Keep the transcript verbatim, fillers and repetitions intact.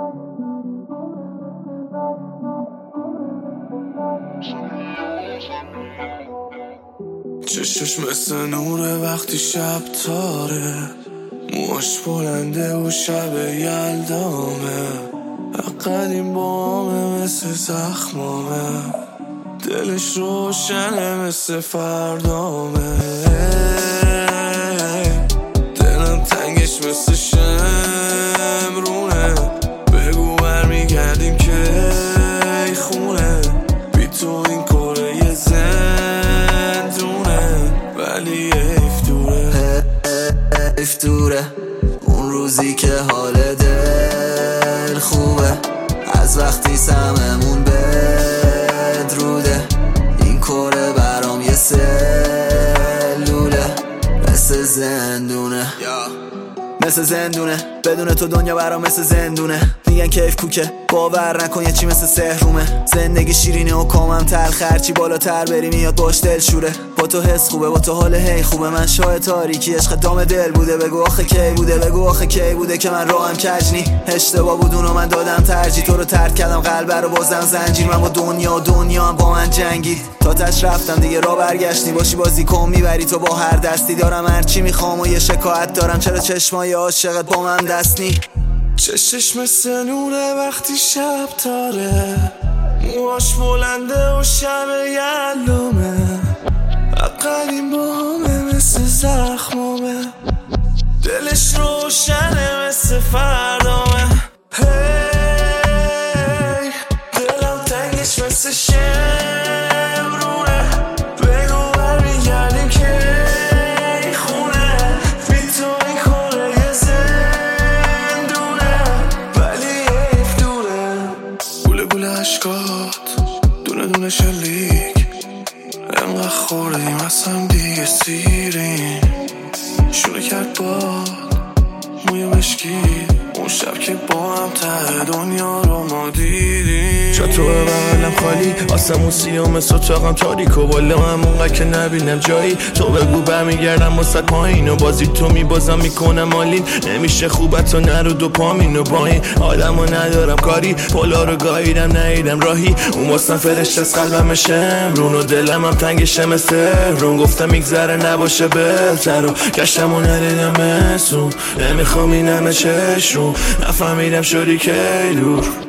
چشش مثل نوره وقتی شب تاره، موهاش بلنده و شب یلدامه، قدیم بامه مثل زخمامه، دلش روشنه مثل فردامه، دلم تنگش مثل شمرونه، بگو برمیگردیم که ای خونه، بی تو این کره یه زندونه، ولی حیف دوره، حیف دوره اون روزی که حال دل خوبه، از وقتی سممون بدروده، این کره برام یه سلوله، مثل زندونه مثل زندونه، بدون تو دنیا برام مثل زندونه، میگن کیف کوکه باور نکن یه چی مثل سحرومه، زندگی شیرینه و کامم تلخ، هرچی بالاتر بری میاد باش دل شوره، با تو حس خوبه با تو حال هی خوبه، من شاه تاریکی عشق دام دل بوده، بگو آخه کی بوده بگو آخه کی بوده که من راهم کجنی، اشتباه بود اونو من دادم ترجیح، تو رو ترک کردم قلب رو بازم زنجیر، من با دنیا دنیا هم با من جنگید، تا تاش رفتم دیگه را برگشت نی، باشی بازی کن میبری تو با هر دستی، دارم هرچی میخوام و یه شکایت دارم، چرا چشمای عاشقت با من دست نی؟ چشش مثل نوره وقتی شب تاره، موهاش بلنده و شب یلومه، قدیم بامه مثل زخمامه، دلش روشنه مثل فردامه، هی دلم تنگش مثل شمرونه، بگو برمیگردیم که ای خونه، بی تو این کره یه زندونه، ولی حیف دوره، گوله گوله عشقات دونه دونه شلیک، انقدر خوردیم اصلا دیگه سیریم، شروع کرد باد موی مشکی، اون شب که با هم ته دنیا رو ما دیدیم، جا تو بغلم خالی، آسمون سیاه مثل اتاقم تاریک و بالا هم اونقدر که نبینم جایی، تو بگو برمیگردم واسه پایین و بازی تو میبازم میکنم آلین، نمیشه خوبت و نرو دوپامین و با این آدم و ندارم کاری، پولا رو گاییدم نیدم راهی، اون واسم فرشت از قلبم شمرون و دلم هم تنگشه مثل رون، گفتم میگذره نباشه بهتر و گشتم و ندیدم مسون، نمیخوام این همه چشم نفهمیدم شدی که دور.